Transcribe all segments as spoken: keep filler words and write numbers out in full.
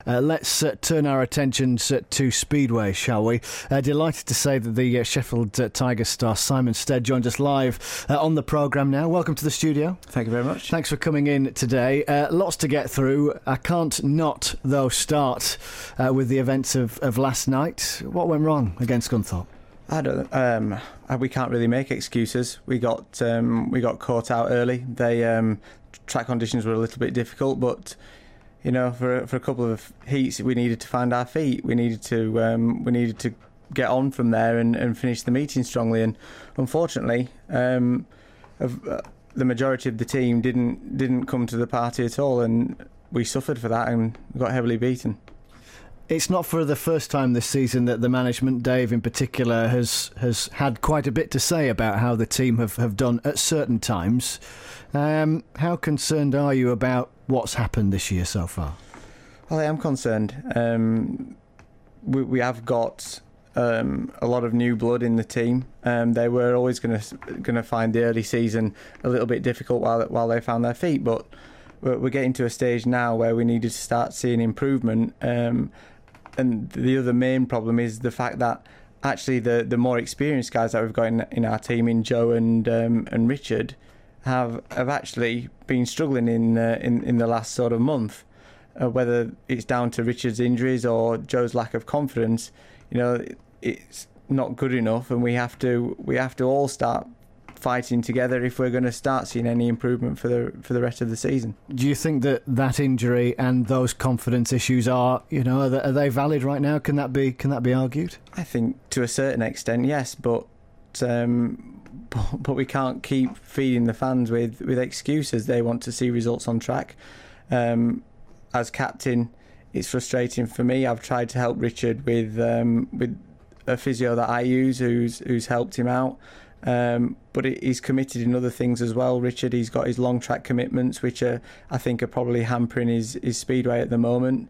Uh, let's uh, turn our attentions uh, to Speedway, shall we? Uh, delighted to say that the uh, Sheffield uh, Tigers star Simon Stead joined us live uh, on the programme now. Welcome to the studio. Thank you very much. Thanks for coming in today. Uh, lots to get through. I can't not, though, start uh, with the events of, of last night. What went wrong against Scunthorpe? I don't. Um, we can't really make excuses. We got um, we got caught out early. They um, track conditions were a little bit difficult, but you know, for for a couple of heats, we needed to find our feet. We needed to um, we needed to get on from there and, and finish the meeting strongly. And unfortunately, um, of, uh, the majority of the team didn't didn't come to the party at all, and we suffered for that and got heavily beaten. It's not for the first time this season that the management, Dave in particular, has has had quite a bit to say about how the team have, have done at certain times. Um, how concerned are you about what's happened this year so far? Well, I am concerned. Um, we, we have got um, a lot of new blood in the team. Um, they were always going to going to find the early season a little bit difficult while while they found their feet, but we're, we're getting to a stage now where we needed to start seeing improvement. Um, And the other main problem is the fact that actually the, the more experienced guys that we've got in, in our team, in Joe and um, and Richard, have have actually been struggling in uh, in in the last sort of month. Uh, whether it's down to Richard's injuries or Joe's lack of confidence, you know, it, it's not good enough, and we have to we have to all start fighting together if we're going to start seeing any improvement for the for the rest of the season. Do you think that that injury and those confidence issues are, you know, are they, are they valid right now? Can that be can that be argued? I think to a certain extent, yes, but um, but, but we can't keep feeding the fans with, with excuses. They want to see results on track. Um, as captain, it's frustrating for me. I've tried to help Richard with um, with a physio that I use, who's who's helped him out. Um, but he's committed in other things as well. Richard, he's got his long track commitments, which are, I think, are probably hampering his, his speedway at the moment.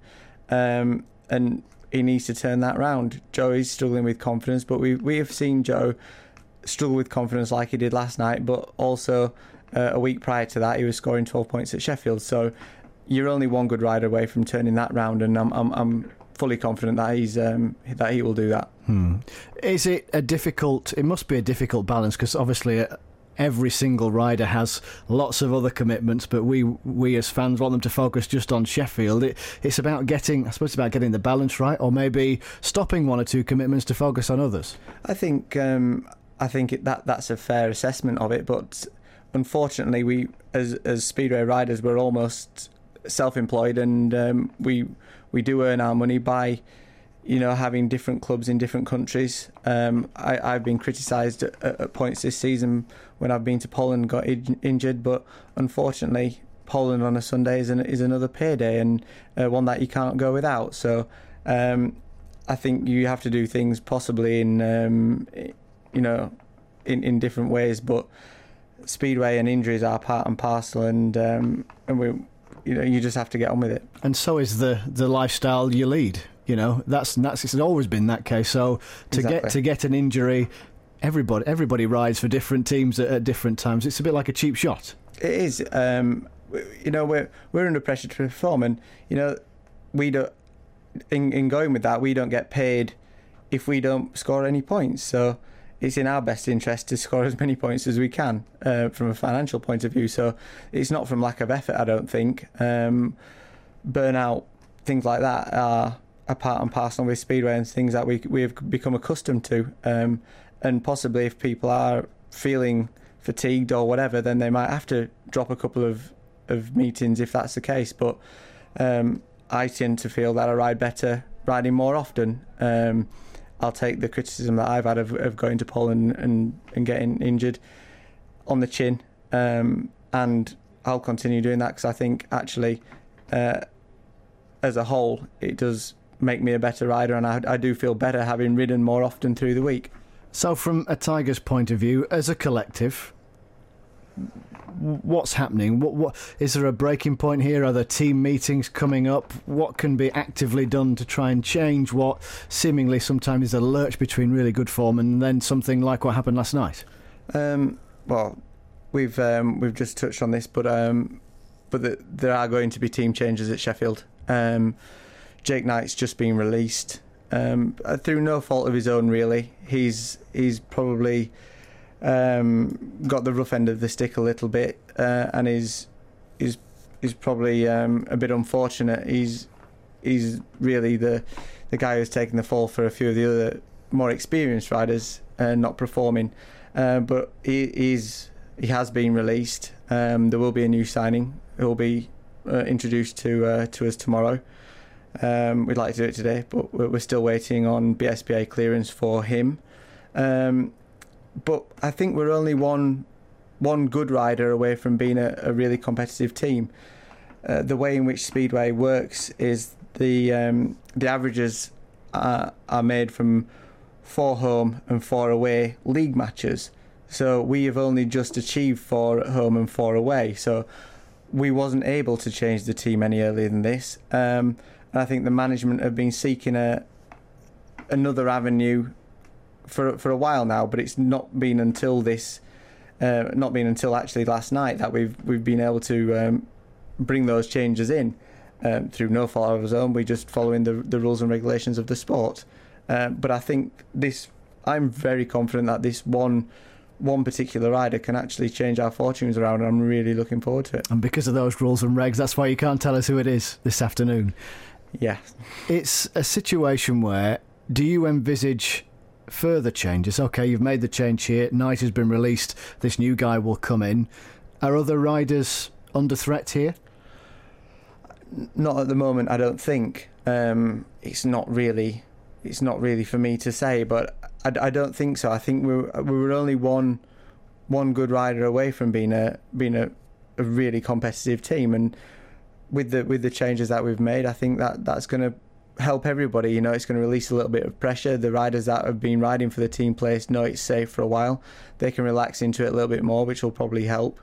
Um, and he needs to turn that round. Joe is struggling with confidence, but we we have seen Joe struggle with confidence like he did last night. But also uh, a week prior to that, he was scoring twelve points at Sheffield. So you're only one good rider away from turning that round, and I'm I'm. I'm fully confident that he's um, that he will do that. Hmm. Is it a difficult? It must be a difficult balance, because obviously every single rider has lots of other commitments, but we we as fans want them to focus just on Sheffield. It, it's about getting, I suppose, it's about getting the balance right, or maybe stopping one or two commitments to focus on others. I think um, I think it, that that's a fair assessment of it, but unfortunately, we as as speedway riders, we're almost self-employed, and um, we. We do earn our money by, you know, having different clubs in different countries. Um, I, I've been criticised at, at points this season when I've been to Poland and got in, injured, but unfortunately, Poland on a Sunday is, an, is another payday, and uh, one that you can't go without. So um, I think you have to do things possibly in, um, you know, in, in different ways, but speedway and injuries are part and parcel, and um, and we. You know, you just have to get on with it. And so is the, the lifestyle you lead. You know, that's that's it's always been that case. So to Exactly. get to get an injury, everybody everybody rides for different teams at, at different times. It's a bit like a cheap shot. It is. Um, you know, we're we're under pressure to perform, and you know, we don't. In in going with that, we don't get paid if we don't score any points. So it's in our best interest to score as many points as we can uh, from a financial point of view. So it's not from lack of effort, I don't think. Um, burnout, things like that are a part and parcel with speedway, and things that we we have become accustomed to. Um, and possibly if people are feeling fatigued or whatever, then they might have to drop a couple of, of meetings if that's the case. But um, I tend to feel that I ride better riding more often. Um, I'll take the criticism that I've had of, of going to Poland and, and getting injured on the chin, um, and I'll continue doing that, because I think actually uh, as a whole it does make me a better rider, and I, I do feel better having ridden more often through the week. So from a Tigers point of view, as a collective, what's happening? What, what is there a breaking point here? Are there team meetings coming up? What can be actively done to try and change what seemingly sometimes is a lurch between really good form and then something like what happened last night? Um, well, we've um, we've just touched on this, but um, but the, there are going to be team changes at Sheffield. Um, Jake Knight's just been released um, through no fault of his own. Really, he's he's probably um, got the rough end of the stick a little bit, uh, and is is is probably um, a bit unfortunate. He's he's really the the guy who's taken the fall for a few of the other more experienced riders uh, not performing. Uh, but he he's, he has been released. Um, there will be a new signing. It will be uh, introduced to uh, to us tomorrow. Um, we'd like to do it today, but we're, we're still waiting on B S P A clearance for him. Um, but I think we're only one one good rider away from being a, a really competitive team. Uh, the way in which Speedway works is the um, the averages are, are made from four home and four away league matches. So we have only just achieved four at home and four away. So we wasn't able to change the team any earlier than this. Um, and I think the management have been seeking a another avenue for for a while now, but it's not been until this, uh, not been until actually last night that we've we've been able to um, bring those changes in um, through no fault of our own. We're just following the the rules and regulations of the sport. Um, but I think this, I'm very confident that this one. one particular rider can actually change our fortunes around, and I'm really looking forward to it. And because of those rules and regs, that's why you can't tell us who it is this afternoon. Yeah. It's a situation where, do you envisage further changes? Okay, you've made the change here, Knight has been released, this new guy will come in. Are other riders under threat here? Not at the moment, I don't think. Um, it's not really, it's not really for me to say, but I, I don't think so. I think we were, we were only one one good rider away from being a being a, a really competitive team, and with the with the changes that we've made, I think that that's going to help everybody. You know, it's going to release a little bit of pressure. The riders that have been riding for the team place know it's safe for a while. They can relax into it a little bit more, which will probably help.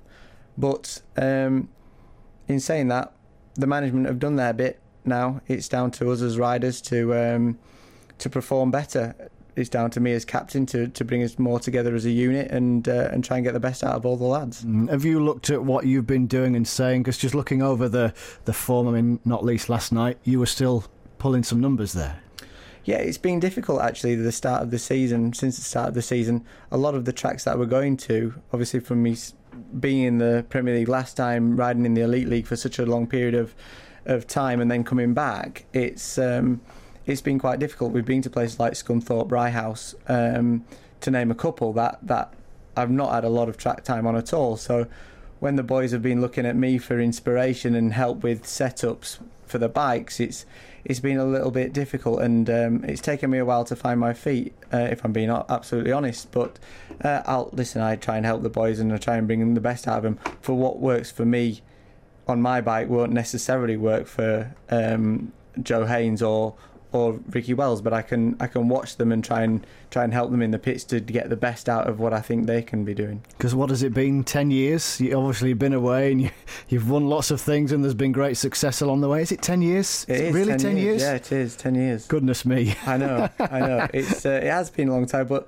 But um, in saying that, the management have done their bit. Now it's down to us as riders to um, to perform better. It's down to me as captain to, to bring us more together as a unit and uh, and try and get the best out of all the lads. Have you looked at what you've been doing and saying? Because just looking over the, the form, I mean, not least last night, you were still pulling some numbers there. Yeah, it's been difficult actually at the start of the season. Since the start of the season, a lot of the tracks that we're going to, obviously from me being in the Premier League last time, riding in the Elite League for such a long period of, of time and then coming back, it's... Um, It's been quite difficult. We've been to places like Scunthorpe, Ryehouse, um, to name a couple that, that I've not had a lot of track time on at all. So when the boys have been looking at me for inspiration and help with setups for the bikes, it's it's been a little bit difficult, and um, it's taken me a while to find my feet, uh, if I'm being absolutely honest. But uh, I'll listen. I try and help the boys, and I try and bring them the best out of them. For what works for me on my bike won't necessarily work for um, Joe Haynes or. or Ricky Wells, but I can I can watch them and try and try and help them in the pits to get the best out of what I think they can be doing. Because what has it been, ten years? You obviously been away and you, you've won lots of things and there's been great success along the way. Is it ten years? It is really ten, ten years? years? Yeah, it is ten years. Goodness me. I know, I know. It's uh, it has been a long time, but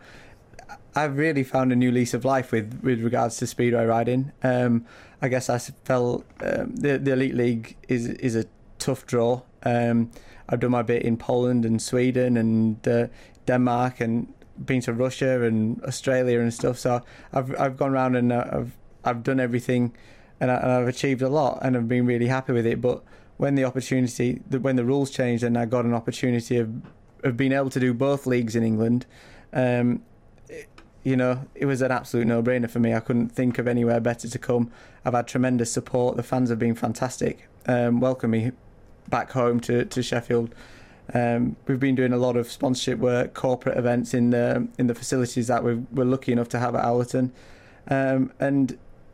I've really found a new lease of life with, with regards to speedway riding. Um, I guess I felt um, the the Elite League is is a tough draw. Um, I've done my bit in Poland and Sweden and uh, Denmark, and been to Russia and Australia and stuff. So I've I've gone around and uh, I've I've done everything, and, I, and I've achieved a lot, and I've been really happy with it. But when the opportunity, when the rules changed, and I got an opportunity of of being able to do both leagues in England, um, it, you know, it was an absolute no-brainer for me. I couldn't think of anywhere better to come. I've had tremendous support. The fans have been fantastic. Um, welcome me back home to, to Sheffield. Um, we've been doing a lot of sponsorship work, corporate events in the in the facilities that we're, we're lucky enough to have at Allerton, um, and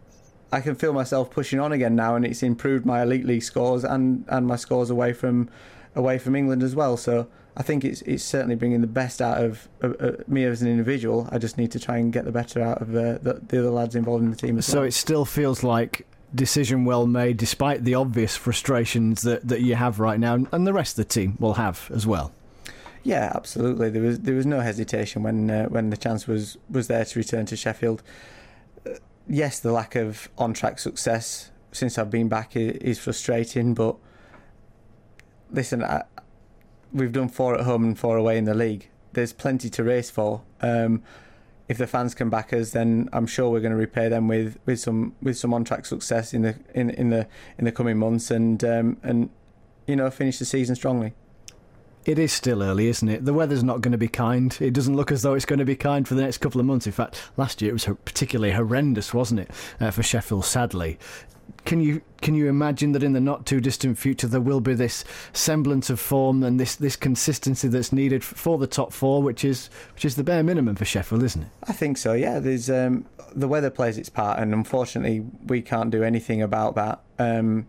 I can feel myself pushing on again now, and it's improved my Elite League scores and, and my scores away from away from England as well. So I think it's it's certainly bringing the best out of uh, uh, me as an individual. I just need to try and get the better out of uh, the, the other lads involved in the team as so well. So it still feels like decision well made, despite the obvious frustrations that, that you have right now, and the rest of the team will have as well. Yeah, absolutely. There was there was no hesitation when uh, when the chance was, was there to return to Sheffield. Uh, yes, the lack of on-track success since I've been back is, is frustrating, but listen, I, we've done four at home and four away in the league. There's plenty to race for. Um, if the fans can back us, then I'm sure we're going to repay them with, with some with some on track success in the in in the in the coming months, and um, and you know finish the season strongly. It is still early, isn't it? The weather's not going to be kind. It doesn't look as though it's going to be kind for the next couple of months. In fact, last year it was particularly horrendous, wasn't it, uh, for Sheffield, sadly. Can you can you imagine that in the not too distant future there will be this semblance of form and this, this consistency that's needed for the top four, which is which is the bare minimum for Sheffield, isn't it? I think so. Yeah, there's um, the weather plays its part, and unfortunately we can't do anything about that. Um,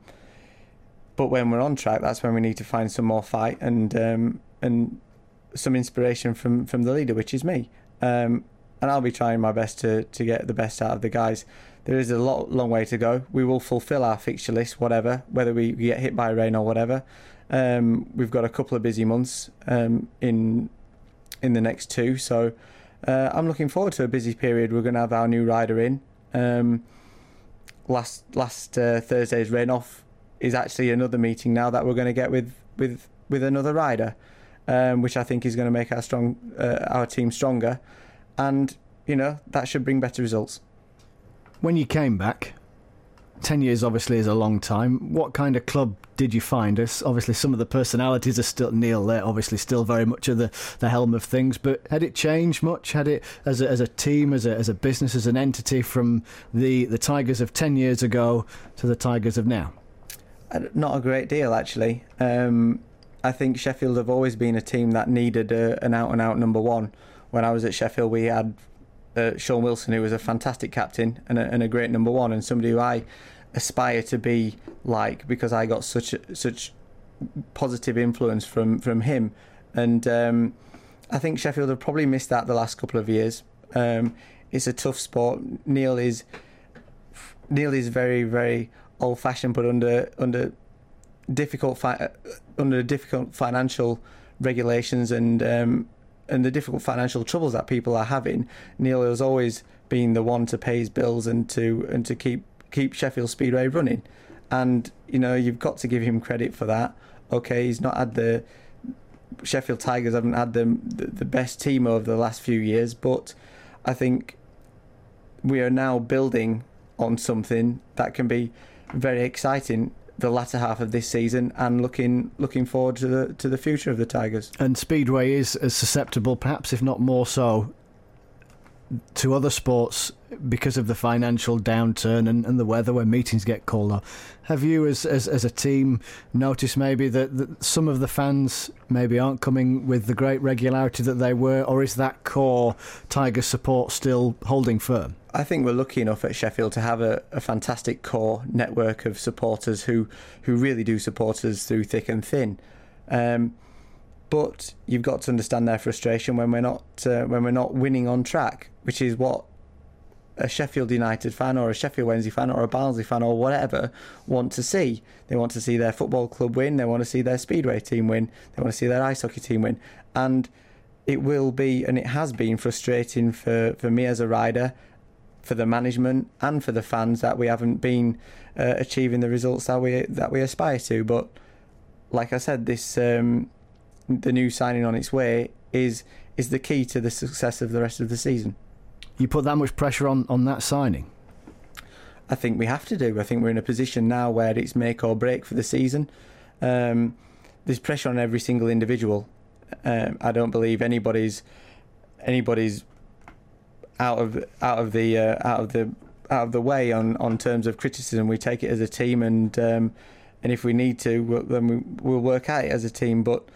but when we're on track, that's when we need to find some more fight and um, and some inspiration from, from the leader, which is me. Um, and I'll be trying my best to to get the best out of the guys. There is a lot, long way to go. We will fulfil our fixture list, whatever, whether we get hit by rain or whatever. Um, we've got a couple of busy months um, in in the next two, so uh, I'm looking forward to a busy period. We're going to have our new rider in. Um, last last uh, Thursday's rain off is actually another meeting now that we're going to get with with with another rider, um, which I think is going to make our strong uh, our team stronger, and you know that should bring better results. When you came back, ten years obviously is a long time. What kind of club did you find us? Obviously some of the personalities are still, Neil there obviously still very much at the, the helm of things, but had it changed much? Had it as a, as a team, as a, as a business, as an entity from the, the Tigers of ten years ago to the Tigers of now? Not a great deal, actually. Um, I think Sheffield have always been a team that needed a, an out-and-out number one. When I was at Sheffield, we had Uh, Sean Wilson, who was a fantastic captain and a, and a great number one, and somebody who I aspire to be like, because I got such a, such positive influence from from him. And um, I think Sheffield have probably missed that the last couple of years. Um, it's a tough sport. Neil is Neil is very very old fashioned, but under under difficult fi- under difficult financial regulations and. Um, and the difficult financial troubles that people are having, Neil has always been the one to pay his bills and to and to keep keep Sheffield Speedway running. And you know, you've got to give him credit for that. Okay, he's not had the Sheffield Tigers haven't had the the, the best team over the last few years, but I think we are now building on something that can be very exciting the latter half of this season, and looking looking forward to the to the future of the Tigers. And Speedway is as susceptible, perhaps if not more so, to other sports because of the financial downturn and, and the weather when meetings get called off. Have you, as as, as a team, noticed maybe that, that some of the fans maybe aren't coming with the great regularity that they were, or is that core Tiger support still holding firm? I think we're lucky enough at Sheffield to have a, a fantastic core network of supporters who, who really do support us through thick and thin. Um, but you've got to understand their frustration when we're not uh, when we're not winning on track, which is what a Sheffield United fan or a Sheffield Wednesday fan or a Barnsley fan or whatever want to see. They want to see their football club win. They want to see their Speedway team win. They want to see their ice hockey team win. And it will be, and it has been, frustrating for, for me as a rider, for the management and for the fans that we haven't been uh, achieving the results that we that we aspire to. But like I said, this um, the new signing on its way is is the key to the success of the rest of the season. You put that much pressure on, on that signing? I think we have to do. I think we're in a position now where it's make or break for the season. Um, there's pressure on every single individual. Um, I don't believe anybody's anybody's out of out of the uh, out of the out of the way on, on terms of criticism. We take it as a team, and um, and if we need to, we'll, then we, we'll work at it as a team. But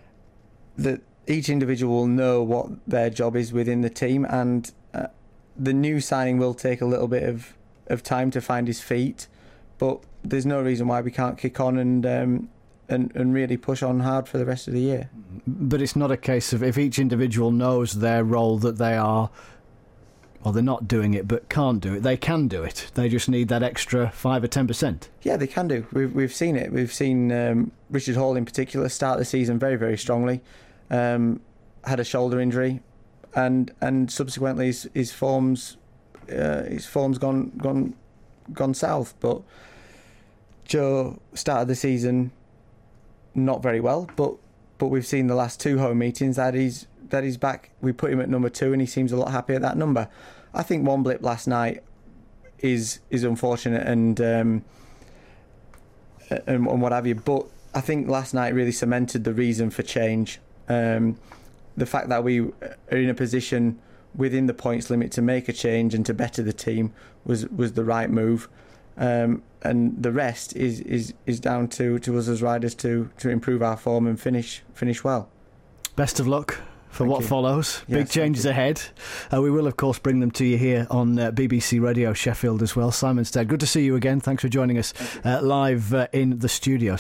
the each individual will know what their job is within the team, and uh, the new signing will take a little bit of, of time to find his feet. But there's no reason why we can't kick on and um, and and really push on hard for the rest of the year. But it's not a case of if each individual knows their role that they are. Well, they're not doing it, but can't do it. They can do it. They just need that extra five or ten percent. Yeah, they can do. We've we've seen it. We've seen um, Richard Hall in particular start the season very very strongly. Um, had a shoulder injury, and and subsequently his, his forms uh, his forms gone gone gone south. But Joe started the season not very well, but but we've seen the last two home meetings that he's that he's back. We put him at number two, and he seems a lot happier at that number. I think one blip last night is is unfortunate and um, and, and what have you. But I think last night really cemented the reason for change. Um, the fact that we are in a position within the points limit to make a change and to better the team was was the right move. Um, and the rest is, is, is down to, to us as riders to, to improve our form and finish finish well. Best of luck for Thank what you. follows. Yes, Big changes ahead. Uh, we will, of course, bring them to you here on uh, B B C Radio Sheffield as well. Simon Stead, good to see you again. Thanks for joining us uh, live uh, in the studio.